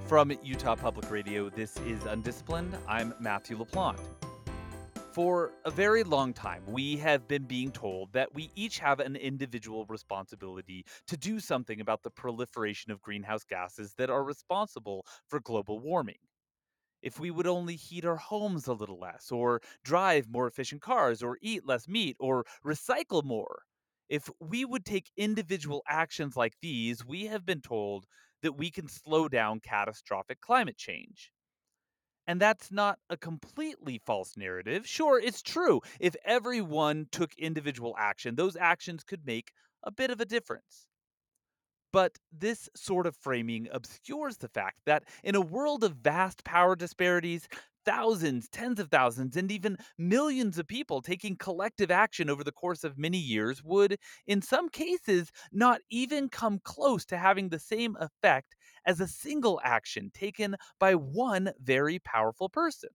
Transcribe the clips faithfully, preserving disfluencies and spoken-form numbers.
From Utah Public Radio, this is Undisciplined. I'm Matthew LaPlante. For a very long time, we have been being told that we each have an individual responsibility to do something about the proliferation of greenhouse gases that are responsible for global warming. If we would only heat our homes a little less, or drive more efficient cars, or eat less meat, or recycle more. If we would take individual actions like these, we have been told that we can slow down catastrophic climate change. And that's not a completely false narrative. Sure, it's true. If everyone took individual action, those actions could make a bit of a difference. But this sort of framing obscures the fact that in a world of vast power disparities, thousands, tens of thousands, and even millions of people taking collective action over the course of many years would, in some cases, not even come close to having the same effect as a single action taken by one very powerful person.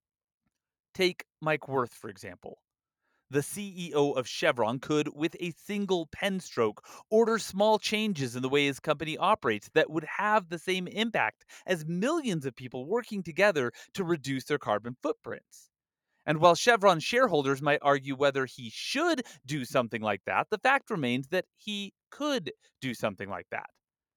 Take Mike Wirth, for example. The C E O of Chevron could, with a single pen stroke, order small changes in the way his company operates that would have the same impact as millions of people working together to reduce their carbon footprints. And while Chevron shareholders might argue whether he should do something like that, the fact remains that he could do something like that.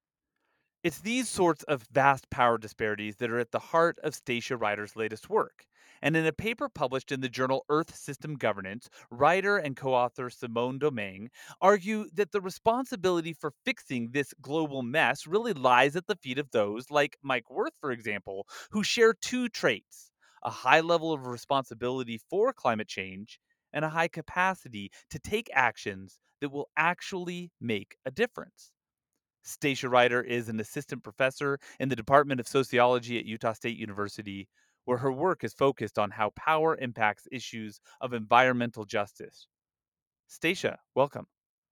It's these sorts of vast power disparities that are at the heart of Stacia Ryder's latest work. And in a paper published in the journal Earth System Governance, Ryder and co author Simone Domingue argue that the responsibility for fixing this global mess really lies at the feet of those, like Mike Wirth, for example, who share two traits: a high level of responsibility for climate change and a high capacity to take actions that will actually make a difference. Stacia Ryder is an assistant professor in the Department of Sociology at Utah State University, where her work is focused on how power impacts issues of environmental justice. Stacia, welcome.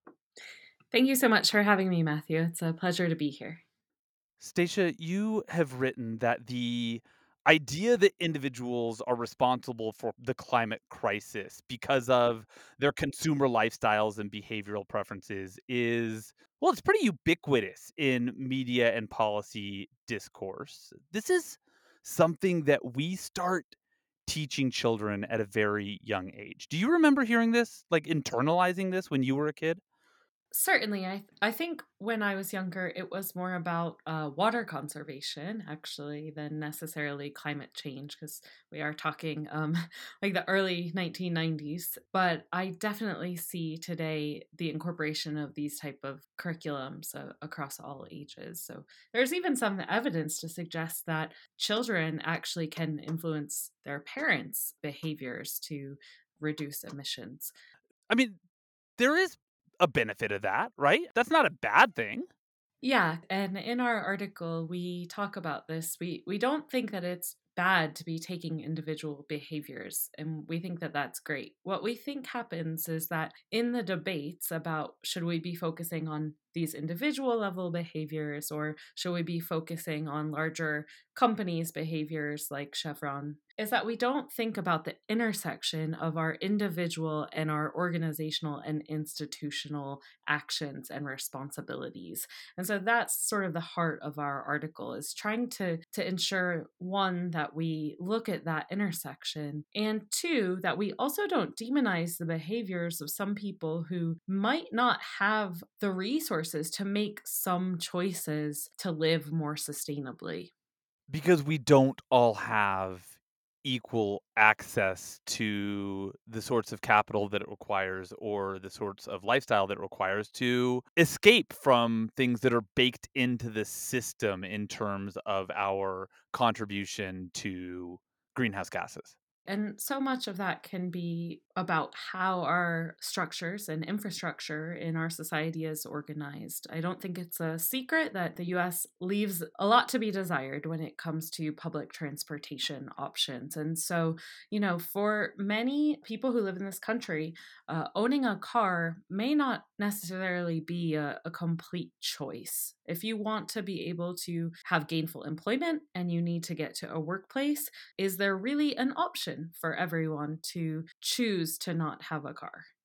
Thank you so much for having me, Matthew. It's a pleasure to be here. Stacia, you have written that the idea that individuals are responsible for the climate crisis because of their consumer lifestyles and behavioral preferences is, well, it's pretty ubiquitous in media and policy discourse. This is something that we start teaching children at a very young age. Do you remember hearing this, like internalizing this when you were a kid? Certainly, I I think when I was younger, it was more about uh, water conservation actually than necessarily climate change because we are talking um, like the early nineteen nineties. But I definitely see today the incorporation of these type of curriculums uh, across all ages. So there's even some evidence to suggest that children actually can influence their parents' behaviors to reduce emissions. I mean, there is a benefit of that, right? That's not a bad thing. Yeah, and in our article, we talk about this. We we don't think that it's bad to be taking individual behaviors, and we think that that's great. What we think happens is that in the debates about should we be focusing on these individual level behaviors or should we be focusing on larger companies' behaviors like Chevron, is that we don't think about the intersection of our individual and our organizational and institutional actions and responsibilities. And so that's sort of the heart of our article is trying to to ensure one that we look at that intersection and two that we also don't demonize the behaviors of some people who might not have the resources to make some choices to live more sustainably. Because we don't all have equal access to the sorts of capital that it requires or the sorts of lifestyle that it requires to escape from things that are baked into the system in terms of our contribution to greenhouse gases. And so much of that can be about how our structures and infrastructure in our society is organized. I don't think it's a secret that the U S leaves a lot to be desired when it comes to public transportation options. And so, you know, for many people who live in this country, uh, owning a car may not necessarily be a, a complete choice. If you want to be able to have gainful employment and you need to get to a workplace, is there really an option for everyone to choose to not have a car?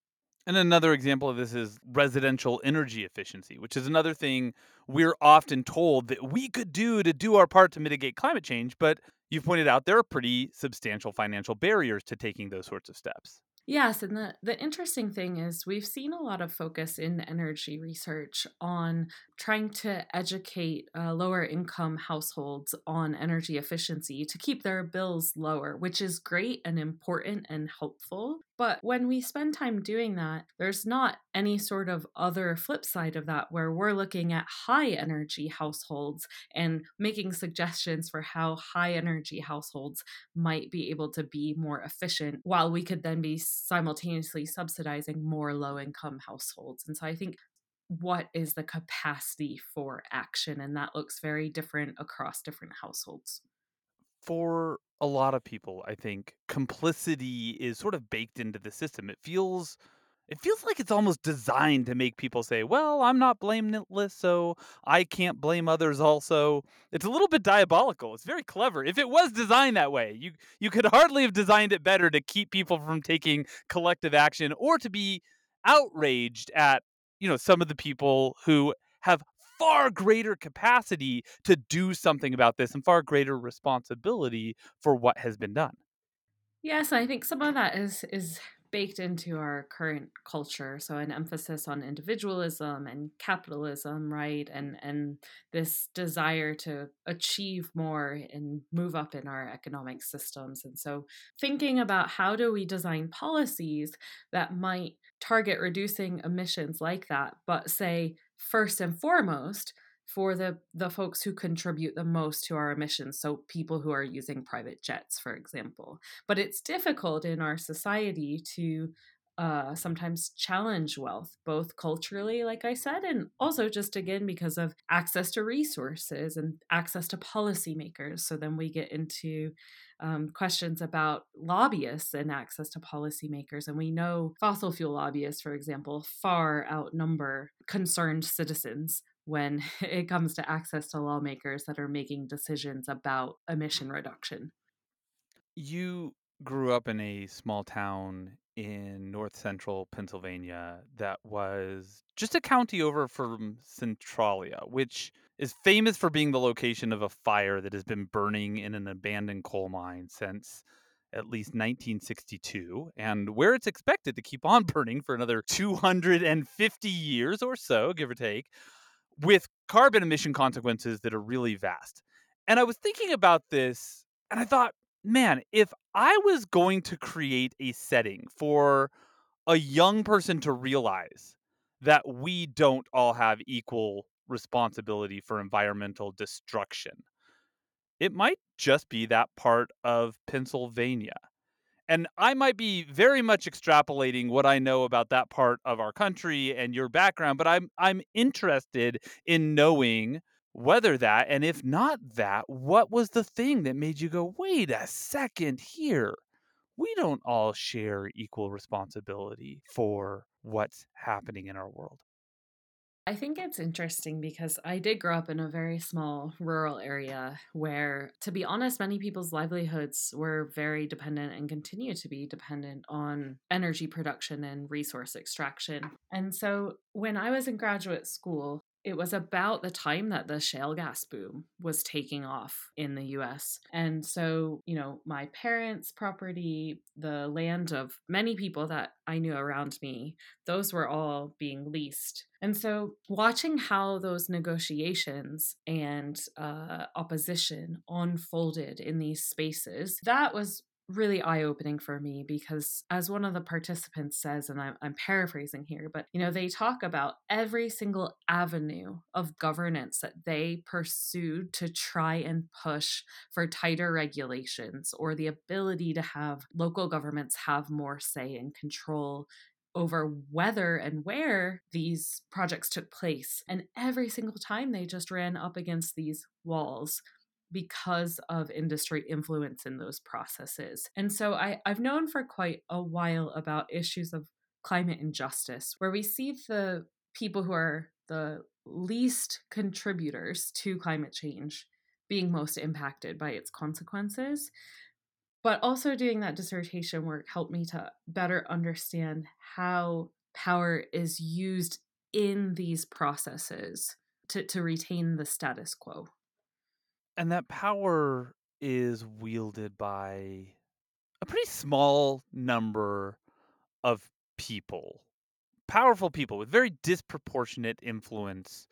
And another example of this is residential energy efficiency, which is another thing we're often told that we could do to do our part to mitigate climate change. But you've pointed out there are pretty substantial financial barriers to taking those sorts of steps. Yes, and the the interesting thing is we've seen a lot of focus in energy research on trying to educate uh, lower income households on energy efficiency to keep their bills lower, which is great and important and helpful. But when we spend time doing that, there's not any sort of other flip side of that where we're looking at high energy households and making suggestions for how high energy households might be able to be more efficient while we could then be simultaneously subsidizing more low income households. And so I think what is the capacity for action? And that looks very different across different households. For a lot of people, I think complicity is sort of baked into the system. It feels it feels like it's almost designed to make people say, "Well, I'm not blameless, so I can't blame others also." It's a little bit diabolical. It's very clever. If it was designed that way, you you could hardly have designed it better to keep people from taking collective action or to be outraged at, you know, some of the people who have far greater capacity to do something about this and far greater responsibility for what has been done. Yes, I think some of that is is baked into our current culture. So an emphasis on individualism and capitalism, right? And and this desire to achieve more and move up in our economic systems. And so thinking about how do we design policies that might target reducing emissions like that, but say first and foremost for the the folks who contribute the most to our emissions, so people who are using private jets, for example. But it's difficult in our society to uh, sometimes challenge wealth, both culturally, like I said, and also just again because of access to resources and access to policymakers. So then we get into um, questions about lobbyists and access to policymakers. And we know fossil fuel lobbyists, for example, far outnumber concerned citizens when it comes to access to lawmakers that are making decisions about emission reduction. You grew up in a small town in north central Pennsylvania that was just a county over from Centralia, which is famous for being the location of a fire that has been burning in an abandoned coal mine since at least nineteen sixty-two, and where it's expected to keep on burning for another two hundred fifty years or so, give or take, with carbon emission consequences that are really vast. And I was thinking about this and I thought, man, if I was going to create a setting for a young person to realize that we don't all have equal responsibility for environmental destruction, it might just be that part of Pennsylvania. And I might be very much extrapolating what I know about that part of our country and your background, but I'm I'm interested in knowing whether that, and if not that, what was the thing that made you go, "Wait a second here. We don't all share equal responsibility for what's happening in our world." I think it's interesting because I did grow up in a very small rural area where, to be honest, many people's livelihoods were very dependent and continue to be dependent on energy production and resource extraction. And so when I was in graduate school, it was about the time that the shale gas boom was taking off in the U S. And so, you know, my parents' property, the land of many people that I knew around me, those were all being leased. And so, watching how those negotiations and uh, opposition unfolded in these spaces, that was really eye-opening for me because as one of the participants says, and I'm, I'm paraphrasing here, but you know they talk about every single avenue of governance that they pursued to try and push for tighter regulations or the ability to have local governments have more say and control over whether and where these projects took place. And every single time they just ran up against these walls because of industry influence in those processes. And so I, I've known for quite a while about issues of climate injustice, where we see the people who are the least contributors to climate change being most impacted by its consequences. But also doing that dissertation work helped me to better understand how power is used in these processes to, to retain the status quo. And that power is wielded by a pretty small number of people, powerful people with very disproportionate influence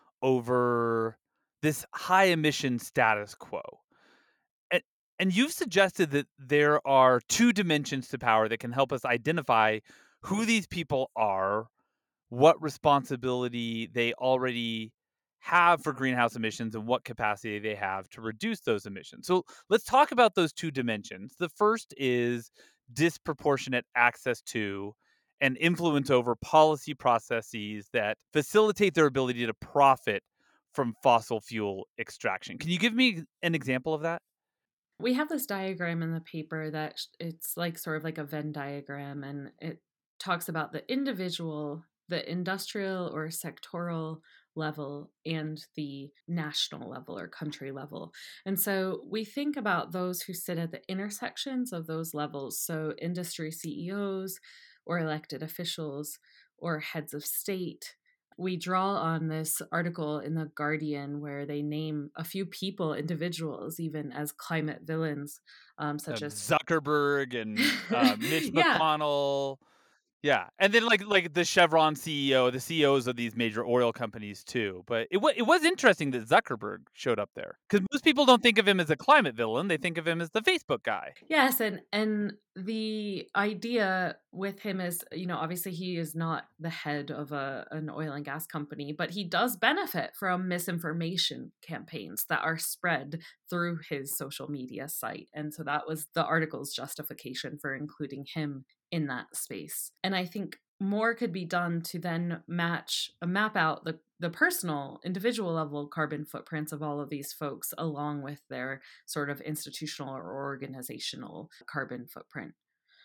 over this high emission status quo. And, and you've suggested that there are two dimensions to power that can help us identify who these people are, what responsibility they already have for greenhouse emissions, and what capacity they have to reduce those emissions. So let's talk about those two dimensions. The first is disproportionate access to and influence over policy processes that facilitate their ability to profit from fossil fuel extraction. Can you give me an example of that? We have this diagram in the paper that sh- it's like sort of like a Venn diagram, and it talks about the individual, the industrial or sectoral level, and the national level or country level. And so we think about those who sit at the intersections of those levels. So industry C E Os or elected officials or heads of state. We draw on this article in The Guardian where they name a few people, individuals, even as climate villains, um, Uh, such as. Zuckerberg and uh, Mitch Yeah. McConnell. Yeah, and then like like the Chevron C E O, the C E Os of these major oil companies too. But it wa it was interesting that Zuckerberg showed up there because most people don't think of him as a climate villain; they think of him as the Facebook guy. Yes, and and the idea with him is, you know, obviously he is not the head of a an oil and gas company, but he does benefit from misinformation campaigns that are spread through his social media site. And so that was the article's justification for including him in that space. And I think more could be done to then match uh, map out the the personal individual level carbon footprints of all of these folks along with their sort of institutional or organizational carbon footprint.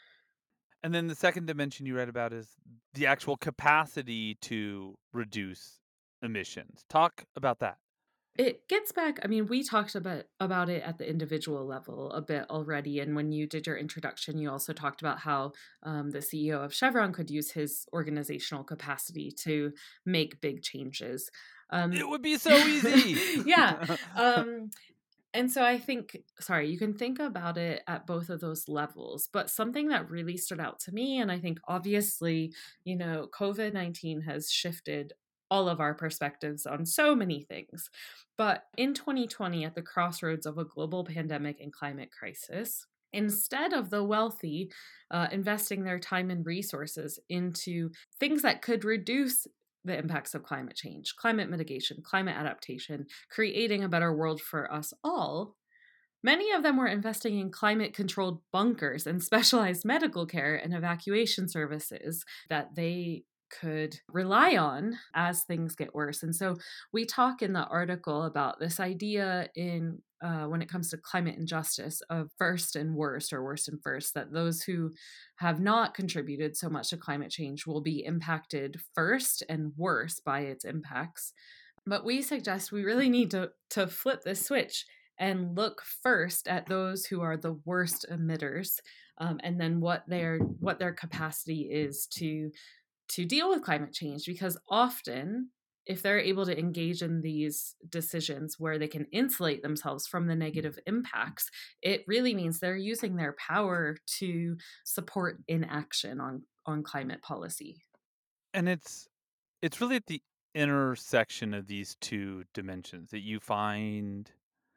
And then the second dimension you read about is the actual capacity to reduce emissions. Talk about that. It gets back, I mean, we talked about about it at the individual level a bit already. And when you did your introduction, you also talked about how um, the C E O of Chevron could use his organizational capacity to make big changes. Um, It would be so easy. yeah. Um, And so I think, sorry, you can think about it at both of those levels. But something that really stood out to me, and I think obviously, you know, COVID nineteen has shifted all of our perspectives on so many things. But in twenty twenty, at the crossroads of a global pandemic and climate crisis, instead of the wealthy uh, investing their time and resources into things that could reduce the impacts of climate change, climate mitigation, climate adaptation, creating a better world for us all, many of them were investing in climate controlled bunkers and specialized medical care and evacuation services that they could rely on as things get worse. And so we talk in the article about this idea in uh, when it comes to climate injustice of first and worst, or worst and first, that those who have not contributed so much to climate change will be impacted first and worse by its impacts. But we suggest we really need to, to flip this switch and look first at those who are the worst emitters, um, and then what their what their capacity is to to deal with climate change. Because often, if they're able to engage in these decisions where they can insulate themselves from the negative impacts, it really means they're using their power to support inaction on on climate policy. And it's it's really at the intersection of these two dimensions that you find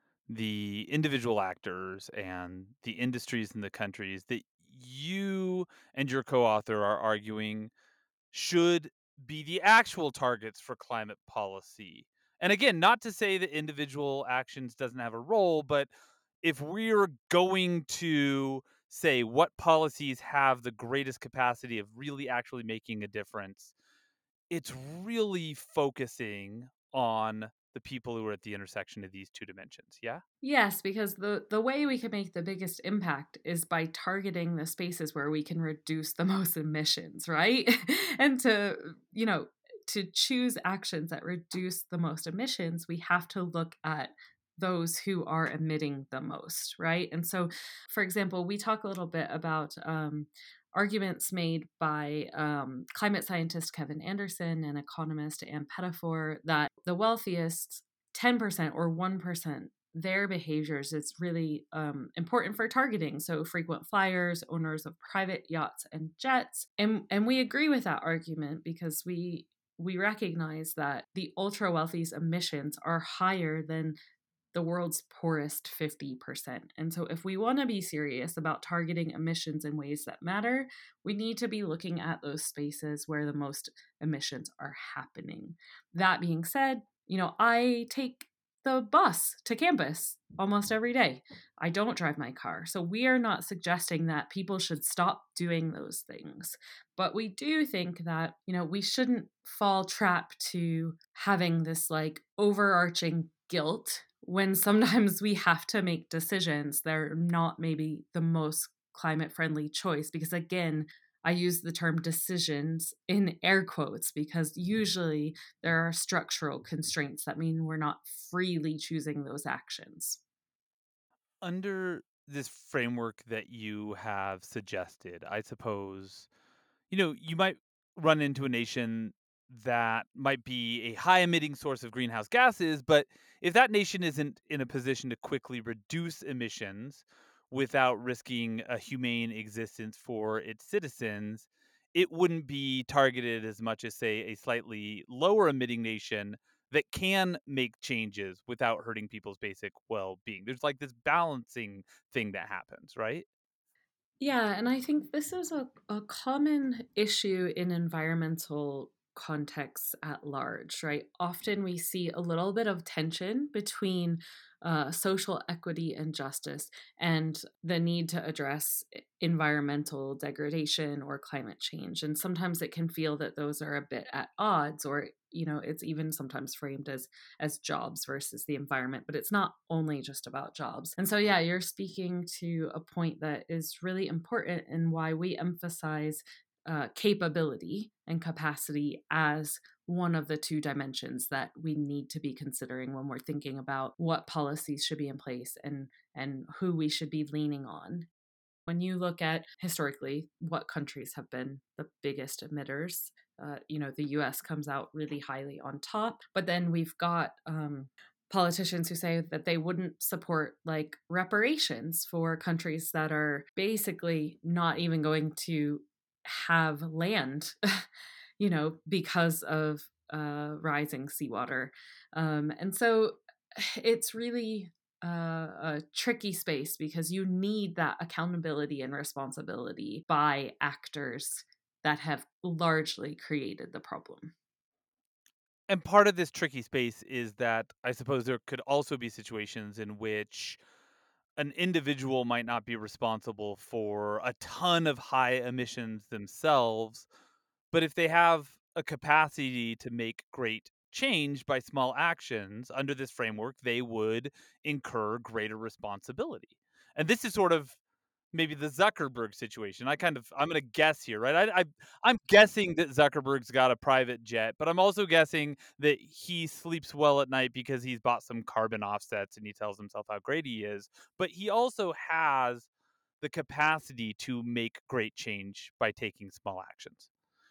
the individual actors and the industries and the countries that you and your co-author are arguing should be the actual targets for climate policy. And again, not to say that individual actions doesn't have a role, but if we're going to say what policies have the greatest capacity of really actually making a difference, it's really focusing on the people who are at the intersection of these two dimensions. Yeah? Yes, because the the way we can make the biggest impact is by targeting the spaces where we can reduce the most emissions, right? And to, you know, to choose actions that reduce the most emissions, we have to look at those who are emitting the most, right? And so, for example, we talk a little bit about um, arguments made by um, climate scientist Kevin Anderson and economist Ann Pettifor that the wealthiest ten percent or one percent, their behaviors is really um, important for targeting. So frequent flyers, owners of private yachts and jets. And, and we agree with that argument because we we recognize that the ultra wealthy's emissions are higher than the world's poorest fifty percent. And so, if we want to be serious about targeting emissions in ways that matter, we need to be looking at those spaces where the most emissions are happening. That being said, you know, I take the bus to campus almost every day. I don't drive my car. So, we are not suggesting that people should stop doing those things. But we do think that, you know, we shouldn't fall trap to having this like overarching guilt when sometimes we have to make decisions that are not maybe the most climate friendly choice. Because again, I use the term decisions in air quotes because usually there are structural constraints that mean we're not freely choosing those actions. Under this framework that you have suggested, I suppose, you know, you might run into a nation that might be a high emitting source of greenhouse gases, but if that nation isn't in a position to quickly reduce emissions without risking a humane existence for its citizens, it wouldn't be targeted as much as, say, a slightly lower emitting nation that can make changes without hurting people's basic well being. There's like this balancing thing that happens, right? Yeah, and I think this is a, a common issue in environmental contexts at large, right? Often we see a little bit of tension between uh, social equity and justice and the need to address e- environmental degradation or climate change. And sometimes it can feel that those are a bit at odds, or you know, it's even sometimes framed as as jobs versus the environment, but it's not only just about jobs. And so, yeah, you're speaking to a point that is really important and why we emphasize uh, capability and capacity as one of the two dimensions that we need to be considering when we're thinking about what policies should be in place and and who we should be leaning on. When you look at historically what countries have been the biggest emitters, uh, you know, the U S comes out really highly on top. But then we've got um, politicians who say that they wouldn't support like reparations for countries that are basically not even going to have land, you know, because of uh, rising seawater. Um, and so it's really uh, a tricky space because you need that accountability and responsibility by actors that have largely created the problem. And part of this tricky space is that I suppose there could also be situations in which an individual might not be responsible for a ton of high emissions themselves, but if they have a capacity to make great change by small actions under this framework, they would incur greater responsibility. And this is sort of maybe the Zuckerberg situation. I kind of I'm gonna guess here, right? I, I I'm guessing that Zuckerberg's got a private jet, but I'm also guessing that he sleeps well at night because he's bought some carbon offsets and he tells himself how great he is. But he also has the capacity to make great change by taking small actions.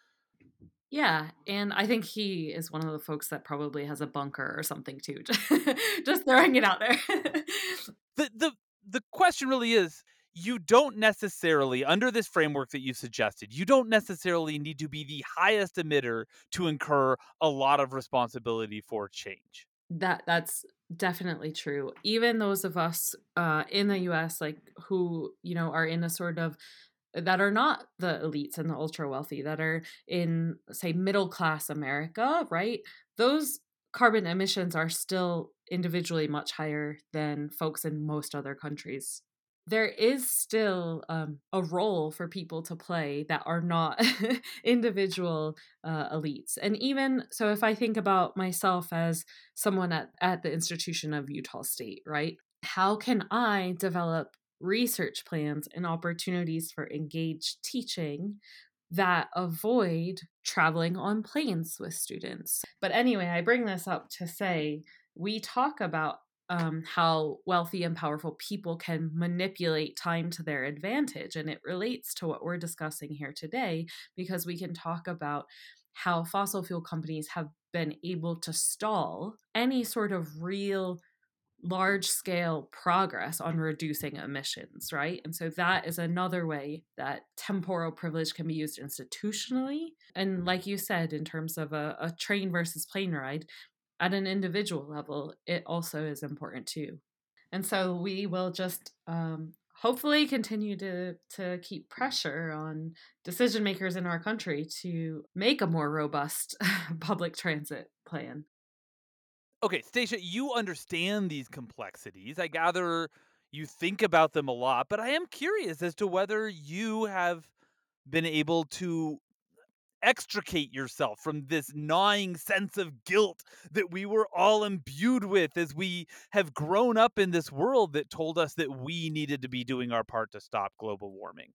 Yeah, and I think he is one of the folks that probably has a bunker or something too. Just throwing it out there. The the the question really is, you don't necessarily, under this framework that you suggested, you don't necessarily need to be the highest emitter to incur a lot of responsibility for change. That that's definitely true. Even those of us uh, in the U S, like who you know are in a sort of that are not the elites and the ultra wealthy, that are in say middle class America, right? Those carbon emissions are still individually much higher than folks in most other countries. There is still um, a role for people to play that are not individual uh, elites. And even so, if I think about myself as someone at, at the institution of Utah State, right? How can I develop research plans and opportunities for engaged teaching that avoid traveling on planes with students? But anyway, I bring this up to say we talk about um, how wealthy and powerful people can manipulate time to their advantage. And it relates to what we're discussing here today because we can talk about how fossil fuel companies have been able to stall any sort of real large scale progress on reducing emissions, right? And so that is another way that temporal privilege can be used institutionally. And like you said, in terms of a, a train versus plane ride, at an individual level, it also is important too. And so we will just um, hopefully continue to, to keep pressure on decision makers in our country to make a more robust public transit plan. Okay, Stacia, you understand these complexities. I gather you think about them a lot, but I am curious as to whether you have been able to extricate yourself from this gnawing sense of guilt that we were all imbued with as we have grown up in this world that told us that we needed to be doing our part to stop global warming.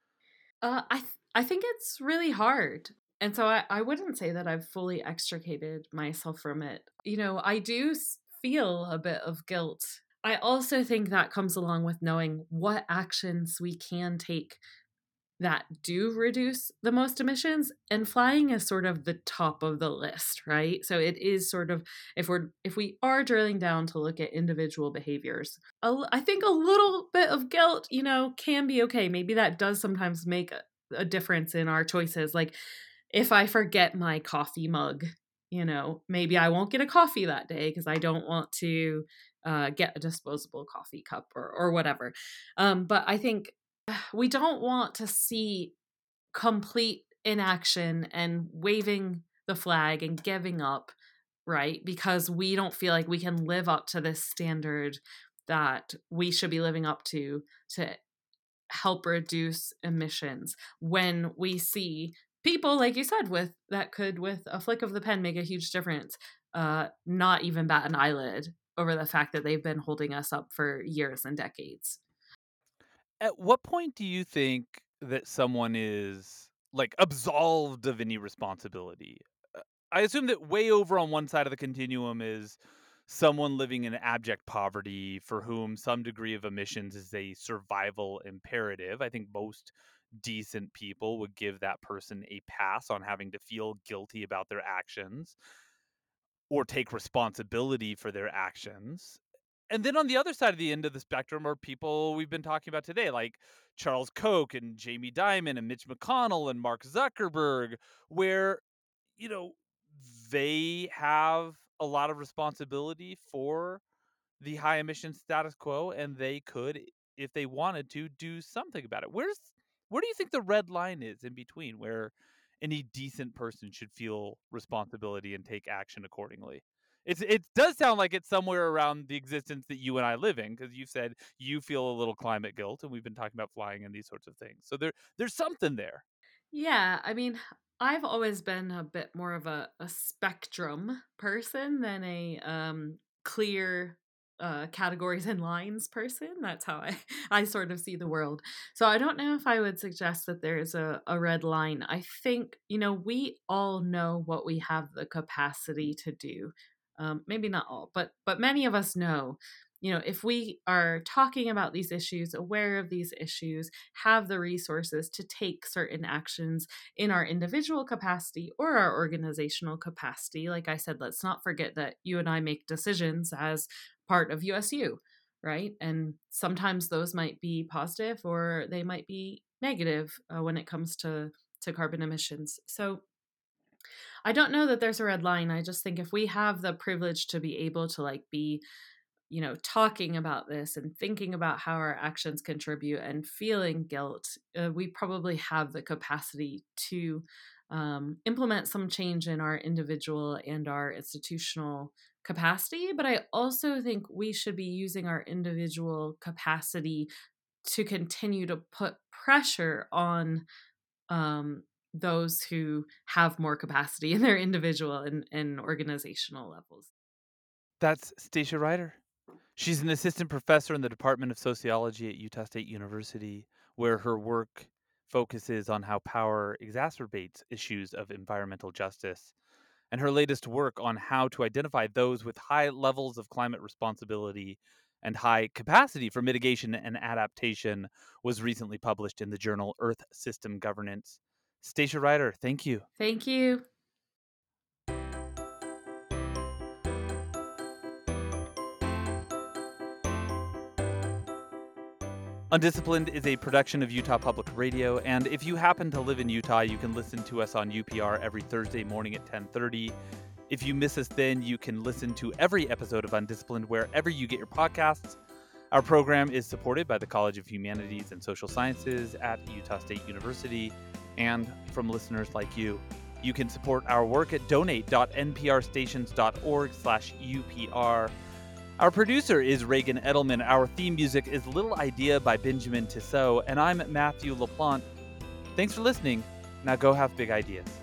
Uh, I th- I think it's really hard. And so I, I wouldn't say that I've fully extricated myself from it. You know, I do s- feel a bit of guilt. I also think that comes along with knowing what actions we can take that do reduce the most emissions, and flying is sort of the top of the list, right? So it is sort of, if we're if we are drilling down to look at individual behaviors, a l- I think a little bit of guilt, you know, can be okay. Maybe that does sometimes make a, a difference in our choices. Like if I forget my coffee mug, you know, maybe I won't get a coffee that day because I don't want to uh, get a disposable coffee cup or or whatever. Um, but I think we don't want to see complete inaction and waving the flag and giving up, right? Because we don't feel like we can live up to this standard that we should be living up to to help reduce emissions when we see people like you said with that could with a flick of the pen make a huge difference uh not even bat an eyelid over the fact that they've been holding us up for years and decades. At what point do you think that someone is, like, absolved of any responsibility? Uh, I assume that way over on one side of the continuum is someone living in abject poverty for whom some degree of emissions is a survival imperative. I think most decent people would give that person a pass on having to feel guilty about their actions or take responsibility for their actions. And then on the other side of the end of the spectrum are people we've been talking about today, like Charles Koch and Jamie Dimon and Mitch McConnell and Mark Zuckerberg, where, you know, they have a lot of responsibility for the high emission status quo, and they could, if they wanted to, do something about it. Where's where do you think the red line is in between where any decent person should feel responsibility and take action accordingly? It's it does sound like it's somewhere around the existence that you and I live in, because you said you feel a little climate guilt, and we've been talking about flying and these sorts of things. So there there's something there. Yeah, I mean, I've always been a bit more of a, a spectrum person than a um, clear uh, categories and lines person. That's how I, I sort of see the world. So I don't know if I would suggest that there's a, a red line. I think, you know, we all know what we have the capacity to do. Um, maybe not all, but but many of us know, you know, if we are talking about these issues, aware of these issues, have the resources to take certain actions in our individual capacity or our organizational capacity. Like I said, let's not forget that you and I make decisions as part of U S U, right? And sometimes those might be positive or they might be negative uh, when it comes to to carbon emissions. So I don't know that there's a red line. I just think if we have the privilege to be able to like be, you know, talking about this and thinking about how our actions contribute and feeling guilt, uh, we probably have the capacity to um, implement some change in our individual and our institutional capacity. But I also think we should be using our individual capacity to continue to put pressure on um, those who have more capacity in their individual and, and organizational levels. That's Stacia Ryder. She's an assistant professor in the Department of Sociology at Utah State University, where her work focuses on how power exacerbates issues of environmental justice. and her latest work on how to identify those with high levels of climate responsibility and high capacity for mitigation and adaptation was recently published in the journal Earth System Governance. Stacia Ryder, thank you. Thank you. Undisciplined is a production of Utah Public Radio, and if you happen to live in Utah, you can listen to us on U P R every Thursday morning at ten thirty. If you miss us then, you can listen to every episode of Undisciplined wherever you get your podcasts. Our program is supported by the College of Humanities and Social Sciences at Utah State University and from listeners like you. You can support our work at donate.nprstations.org slash UPR. Our producer is Reagan Edelman. Our theme music is Little Idea by Benjamin Tissot, and I'm Matthew LaPlante. Thanks for listening. Now go have big ideas.